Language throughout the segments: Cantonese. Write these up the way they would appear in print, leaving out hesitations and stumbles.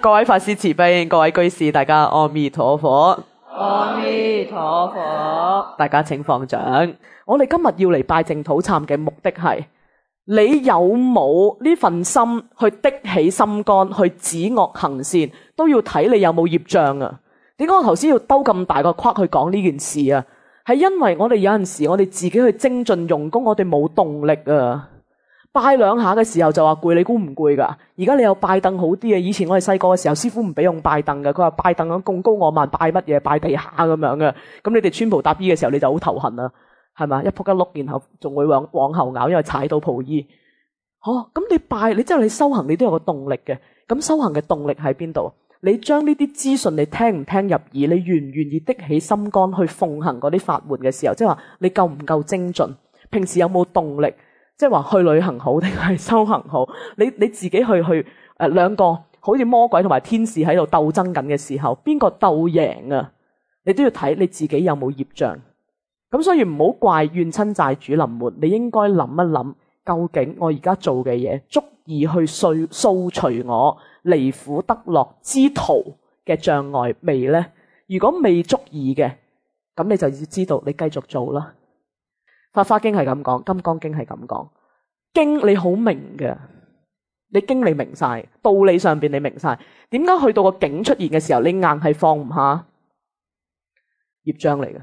各位法師慈悲，各位居士，大家阿彌陀佛。 阿彌陀佛。 大家請放掌。我哋今日要嚟拜淨土懺嘅目的係，你有冇呢份心去的起心肝去止惡行善，都要睇你有冇業障啊。點解我頭先要兜咁大個框去講呢件事啊？係因為我哋有陣時我哋自己去精進用功，我哋冇動力啊。拜兩下嘅時候就話攰，你估唔攰噶？而家你有拜凳好啲啊！以前我哋細個嘅時候，師傅唔俾用拜凳嘅，佢話拜凳咁高我慢，拜乜嘢？拜地下咁樣嘅。咁你哋穿袍搭衣嘅時候，你就好頭痕啊，係嘛？一仆一碌，然後仲會往後咬，因為踩到袍衣。咁你拜，你之後你修行，你都有個動力嘅。咁修行嘅動力喺邊度？你將呢啲資訊你聽唔聽入耳？你願唔願意的起心肝去奉行嗰啲法門嘅時候，即係話你夠唔夠精進？平時有冇動力？即係話去旅行好定係修行好？你自己去兩個好似魔鬼同埋天使喺度鬥爭緊嘅時候，邊個鬥贏啊？你都要睇你自己有冇業障。咁所以唔好怪怨親債主臨門，你應該諗一諗，究竟我而家做嘅嘢足以去掃除我離苦得樂之途嘅障礙未呢？如果未足以嘅，咁你就要知道你繼續做啦。法華經係咁講，金剛經係咁講。經你好明嘅，你經你明晒，道理上邊你明晒，點解去到個境出現嘅時候，你硬係放唔下？業障嚟嘅，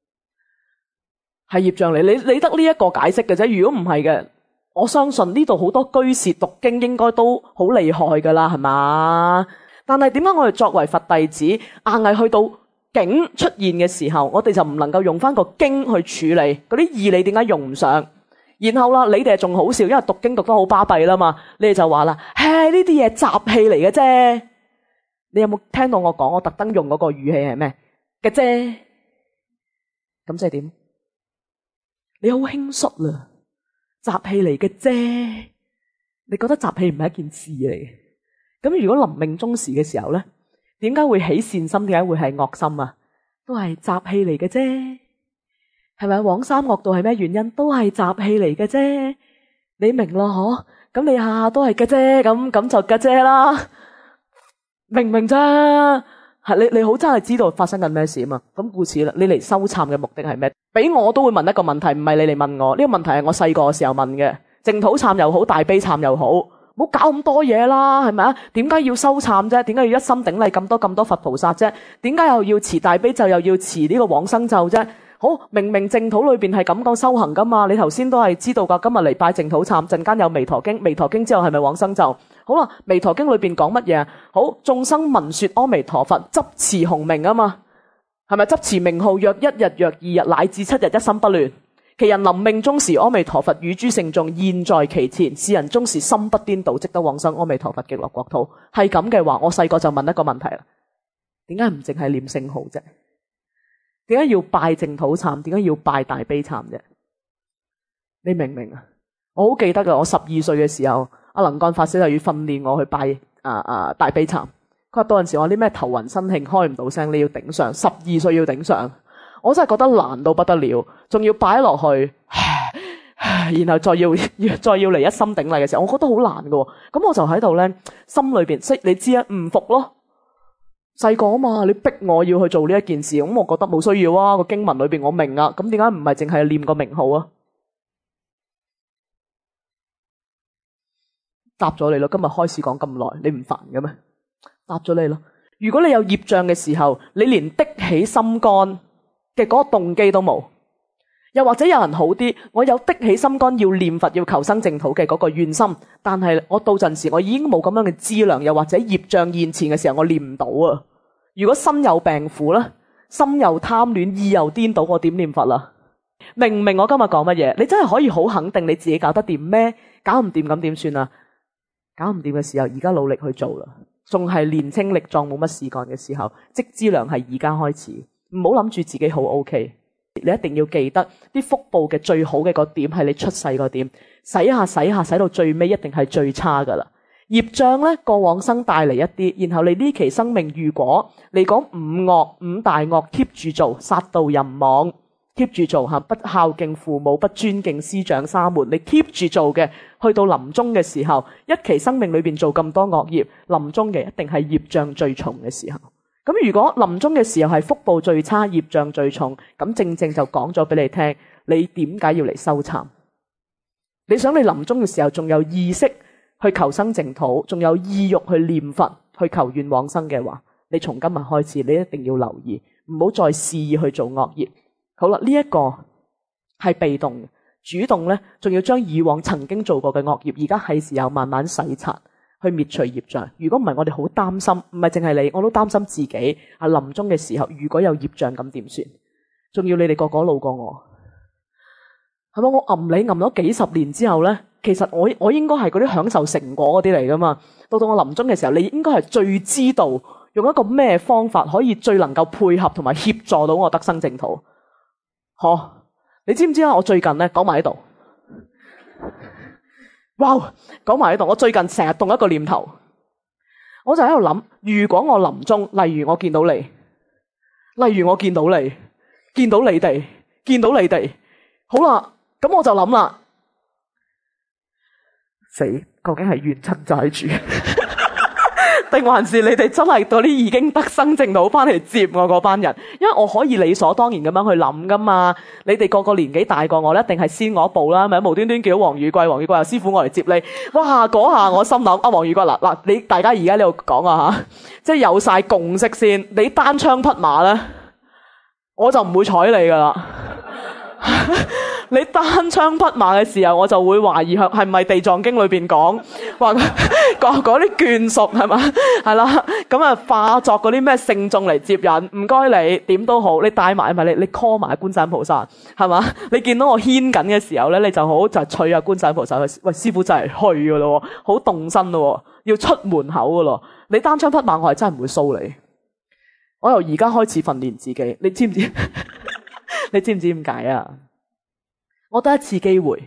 係業障嚟。你得呢一個解釋嘅啫。如果唔係嘅，我相信呢度好多居士讀經應該都好厲害噶啦，係嘛？但係點解我哋作為佛弟子，硬係去到境出現嘅時候，我哋就唔能夠用翻個經去處理嗰啲義理？點解用唔上？然後啦，你哋仲好笑，因為讀經讀得好巴閉啦嘛，你哋就話啦，呢啲嘢雜氣嚟嘅啫。你有冇聽到我講？我特登用嗰個語氣係咩嘅啫？咁即係點？你好輕率啦，雜氣嚟嘅啫。你覺得雜氣唔係一件事嚟嘅？咁如果臨命終時嘅時候咧？點解會起善心？點解會係惡心啊？都係雜氣嚟嘅啫，係咪？往生惡道係咩原因？都係雜氣嚟嘅啫，你明咯？嗬？咁你下下都係嘅啫，咁就嘅啫啦，明唔明啫？係你好真係知道發生緊咩事啊嘛？咁故此啦，你嚟修懺嘅目的係咩？俾我都會問一個問題，唔係你嚟問我呢個問題係我細個嘅時候問嘅，淨土懺又好，大悲懺又好。唔好搞咁多嘢啦，係咪啊？點解要修懺啫？點解要一心頂禮咁多佛菩薩啫？點解又要持大悲咒，又要持呢個往生咒啫？好，明明淨土裏邊係咁講修行噶嘛？你頭先都係知道噶。今日嚟拜淨土懺，陣間有彌陀經，彌陀經之後係咪往生咒？好啦，彌陀經裏邊講乜嘢啊？好，眾生聞說阿彌陀佛，執持洪名啊嘛，係咪執持名號？若一日，若二日，乃至7日，一心不亂。其人臨命終時，阿彌陀佛與諸聖眾現在其前，是人終時心不顛倒，即得往生阿彌陀佛極樂國土。係咁嘅話，我細個就問一個問題啦：點解唔淨係念聖號啫？點解要拜淨土懺？點解要拜大悲懺啫？你明唔明啊？我好記得噶，我12歲嘅時候，阿能幹法師就要訓練我去拜大悲懺。佢話到陣時我啲咩頭暈身慶，開唔到聲，你要頂上。12歲要頂上。我真係覺得難到不得了，仲要擺落去，然後再要嚟一心頂禮嘅時候，我覺得好難㗎。咁我就喺度咧，心裏邊你知啊，唔服咯。細個啊嘛，你逼我要去做呢一件事，咁我覺得冇需要啊。個經文裏邊我明啊，咁點解唔係淨係念個名號啊？答咗你咯，今日開始講咁耐，你唔煩嘅咩？答咗你咯。如果你有業障嘅時候，你連的起心肝嘅嗰個動機都冇，又或者有人好啲，我有的起心肝要念佛要求生淨土嘅嗰個願心，但係我到陣時我已經冇咁樣嘅資糧，又或者業障現前嘅時候我念唔到啊。如果身有病苦啦，心又貪戀，意又顛倒，我點念佛啦？明唔明我今日講乜嘢？你真係可以好肯定你自己搞得掂咩？搞唔掂咁點算啊？搞唔掂嘅時候，而家努力去做啦。仲係年青力壯冇乜事幹嘅時候，積資糧係而家開始。唔好諗住自己好 OK， 你一定要記得啲福報嘅最好嘅個點係你出世個點，洗下洗到最尾一定係最差噶啦。業障咧，過往生帶嚟一啲，然後你呢期生命如果你講五大惡 keep 住做，殺盜淫妄， keep 住做吓，不孝敬父母，不尊敬師長沙門，你 keep 住做嘅，去到臨終嘅時候，一期生命裏邊做咁多惡業，臨終嘅一定係業障最重嘅時候。咁如果臨終嘅時候係福報最差，業障最重，咁正正就講咗俾你聽，你點解要嚟修懺？你想你臨終嘅時候仲有意識去求生淨土，仲有意欲去念佛，去求願往生嘅話，你從今日開始，你一定要留意，唔好再肆意去做惡業。好啦，呢一個係被動嘅，主動咧，仲要將以往曾經做過嘅惡業，而家係時候慢慢洗刷，去滅除業障。如果唔係，我哋好擔心，唔係淨係你，我都擔心自己啊。臨終嘅時候，如果有業障咁點算？仲要你哋個個老過我，係咪？我揞咗幾十年之後咧，其實我應該係嗰啲享受成果嗰啲嚟噶嘛。到我臨終嘅時候，你應該係最知道用一個咩方法可以最能夠配合同埋協助到我得生淨土。你知唔知啊？我最近咧講埋喺度，哇！講埋喺度，我最近成日動一個念頭，我就喺度諗，如果我臨終，例如我見到你，見到你哋，好啦，咁我就諗啦，死，究竟係冤親債主？定還是你哋真係嗰啲已經得生淨土翻嚟接我嗰班人？因為我可以理所當然咁樣去諗噶嘛。你哋個個年紀大過我咧，一定係先我一步啦，咪無端端叫黃宇貴話師傅我嚟接你。哇！嗰下我心諗啊，黃宇貴嗱，你大家而家呢度講啊吓，即係有晒共識先。你單槍匹馬咧，我就唔會睬你噶啦。你單槍匹馬嘅時候，我就會懷疑係咪地藏經裏邊講話嗰啲眷屬係嘛？係啦，咁啊化作嗰啲咩聖眾嚟接人，唔該你點都好，你帶埋你 call 埋觀世音菩薩係嘛？你見到我牽緊嘅時候咧，你就好就催下觀世音菩薩去，喂，師傅真係去噶咯，好動身咯，要出門口噶咯。你單槍匹馬，我係真係唔會騷你。我由而家開始訓練自己，你知唔知？你知唔知點解啊？我得一次機會，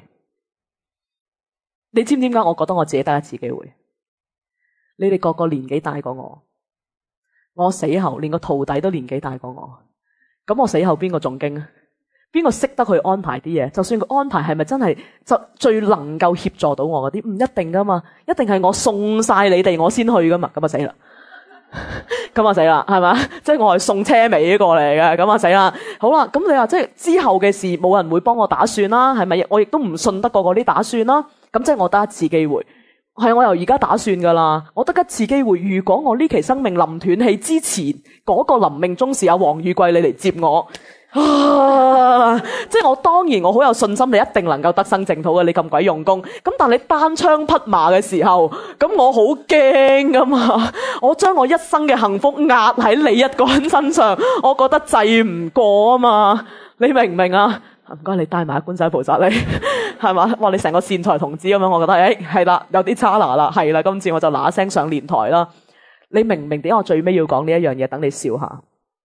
你知唔知點解我覺得我自己得一次機會？你哋個個年紀大過我死後連個徒弟都年紀大過我，咁我死後邊個誦經啊？邊個識得去安排啲嘢？就算佢安排係咪真係就最能夠協助到我嗰啲，唔一定噶嘛，一定係我送晒你哋我先去噶嘛，咁啊死啦！咁啊死啦，係咪？即係我係送車尾過嚟嘅，咁啊死啦！好啦，咁你話即係之後嘅事，冇人會幫我打算啦，係咪？我亦都唔信得過嗰啲打算啦。咁即係我得一次機會，係我由而家打算噶啦。我得一次機會，如果我呢期生命臨斷氣之前，嗰個臨命終時有黃宇貴你嚟接我。即係我當然我好有信心，你一定能夠得生淨土嘅。你咁鬼用功，咁但你單槍匹馬嘅時候，咁我好驚噶嘛。我將我一生嘅幸福壓喺你一個人身上，我覺得制唔過啊嘛。你明唔明啊？唔該，你帶埋觀世菩薩你係嘛？哇！你成個善財童子咁樣，我覺得係啦，有啲差拿啦，係啦。今次我就嗱一聲上蓮台啦。你明唔明點解我最尾要講呢一樣嘢？等你笑下。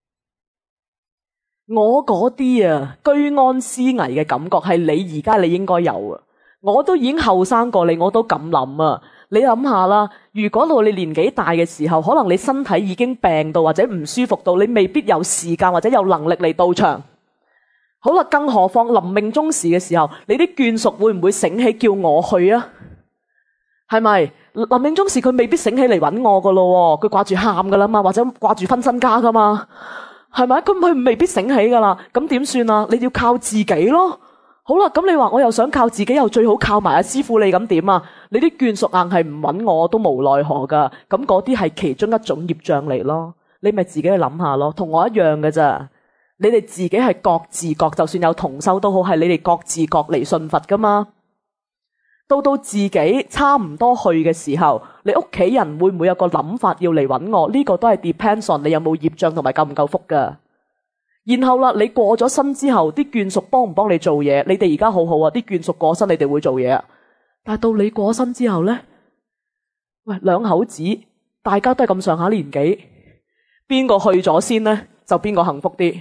我嗰啲居安思危嘅感覺係你而家你應該有啊！我都已經後生過你，我都咁諗啊！你諗下啦，如果到你年紀大嘅時候，可能你身體已經病到或者唔舒服到，你未必有時間或者有能力嚟到場。好啦，更何況臨命終時嘅時候，你啲眷屬會唔會醒起叫我去啊？係咪？臨命終時佢未必醒起嚟揾我噶咯，佢掛住喊噶啦嘛，或者掛住分身家噶嘛。係咪？咁佢未必醒起噶啦，咁點算啊？你要靠自己咯。好啦，咁你話我又想靠自己，又最好靠埋阿師傅你，咁點啊？你啲眷屬硬係唔揾我，都無奈何噶。咁嗰啲係其中一種業障嚟咯。你咪自己去諗下咯，同我一樣嘅咋。你哋自己係各自各，就算有同修都好，係你哋各自各嚟信佛噶嘛。到自己差唔多去嘅時候，你屋企人會唔會有個諗法要嚟揾我？呢個都係 depends on 你有冇業障同埋夠唔夠福噶。然後啦，你過咗身之後，啲眷屬幫唔幫你做嘢？你哋而家好好啊，啲眷屬過身你哋會做嘢啊。但係到你過身之後呢？喂，兩口子大家都係咁上下年紀，邊個去咗先呢？就邊個幸福啲？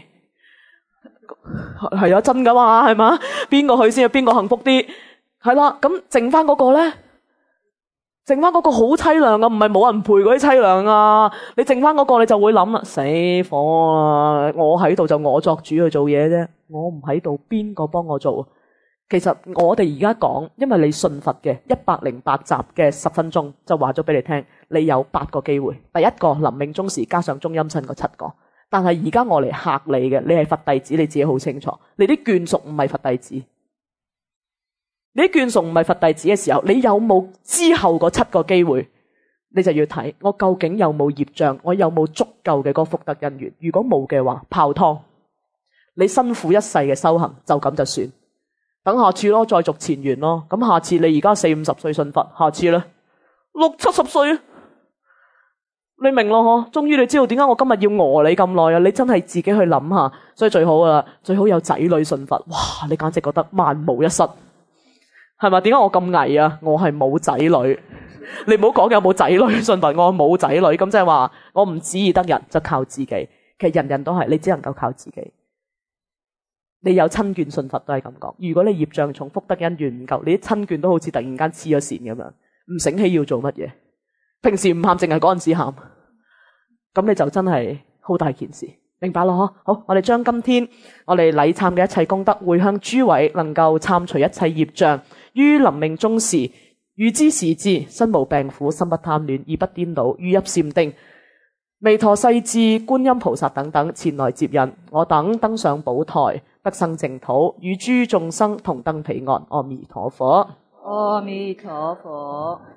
係啊，真噶嘛，係嘛？邊個去先，邊個幸福啲？係啦，咁剩翻嗰個咧， 剩翻嗰個好凄涼啊，唔係冇人陪嗰啲凄涼啊！你剩翻嗰個，你就會諗啦，死火啦！我喺度就我作主去做嘢啫，我唔喺度，邊個幫我做？其實我哋而家講，因為你信佛嘅108集嘅10分鐘就話咗俾你聽，你有8個機會。第一個臨命終時加上中陰身嗰7個，但係而家我嚟嚇你嘅，你係佛弟子，你自己好清楚，你啲眷屬唔係佛弟子。你啲眷屬唔係佛弟子嘅時候，你有冇之後嗰7個機會？你就要睇我究竟有冇業障，我有冇足夠嘅嗰個福德因緣。如果冇嘅話，泡湯。你辛苦一世嘅修行就咁就算，等下次咯，再續前緣咯。咁下次你而家40、50歲信佛，下次呢60、70歲，你明咯嗬？終於你知道點解我今日要餓你咁耐啊！你真係自己去諗下，所以最好啦，最好有仔女信佛。哇！你簡直覺得萬無一失。係咪？點解我咁偽啊？我係冇仔女，你唔好講有冇仔女信佛，我冇仔女，咁即係話我唔旨意得人，就靠自己。其實人人都係，你只能夠靠自己。你有親眷信佛都係咁講。如果你業障重，福德因緣唔夠，你啲親眷都好似突然間黐咗線咁樣，唔醒起要做乜嘢。平時唔喊，淨係嗰陣時喊，咁你就真係好大件事。明白咯？好，我哋將今天我哋禮懺嘅一切功德回向諸位，能夠懺除一切業障，於臨命終時，預知時至，身無病苦，心不貪戀，意不顛倒，於入禪定，彌陀世至、觀音菩薩等等前來接引，我等登上寶台，得生淨土，與諸眾生同登彼岸。阿彌陀佛。 阿彌陀佛。